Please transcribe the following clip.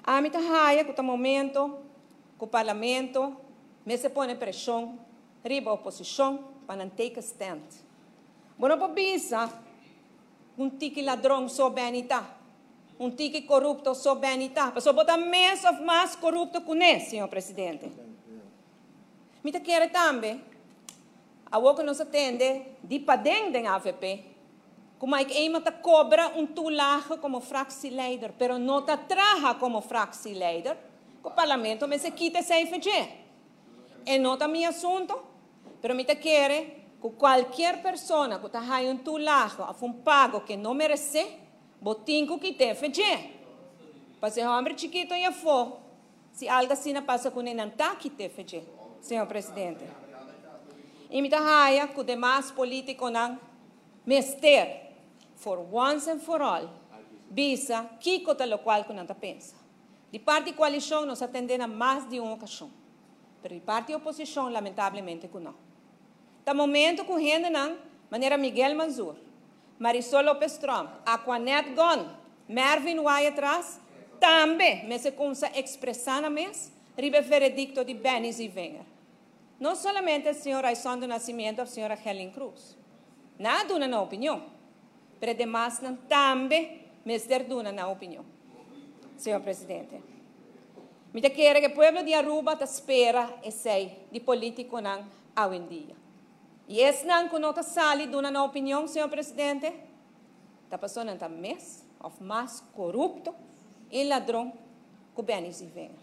A mim haya que o momento, que o parlamento, me se põe pressão, riba a oposição, para não take a stand. Bueno, para bisa, tique ladrão só benita, tique corrupto só benita, mas só botar mais corrupto que esse, senhor presidente. Me quer também, a que nos atende, de padeng da AVP, como é que ema cobra tulaje como fractieleider, pero não traja como fractieleider, que o parlamento me se quita sem feche. É não é meu assunto, pero me quer que qualquer pessoa que tenha tulaje a pago que não merece, botinho que te feche. Para ser homem chiquito e for, se algo assim passa com ele não tá que te feche, senhor presidente. E me haya que os demais políticos não mester for once and for all, visa que cota lo qual que não pensa. De parte da coalição, nos atendemos a mais de uma ocasião. Pero de parte da oposição, lamentavelmente, que não. No momento que gente não, maneira Miguel Manzur, Marisol Lopez Trump, Aquanet Gon, Mervyn Way atrás, também me se começa a expressar na mesa, ribe veredicto de Benis e Wenger. Não somente a senhora Aison do Nascimento, a senhora Helen Cruz. Nada na opinião. Pero demais também me duna na opinião, senhor presidente. Me quer que o povo de Aruba espera esse de político não hoje em dia. E esse não que não sali duna na opinião, senhor presidente, está passando mais corrupto e ladrão que o Benis e Wenger.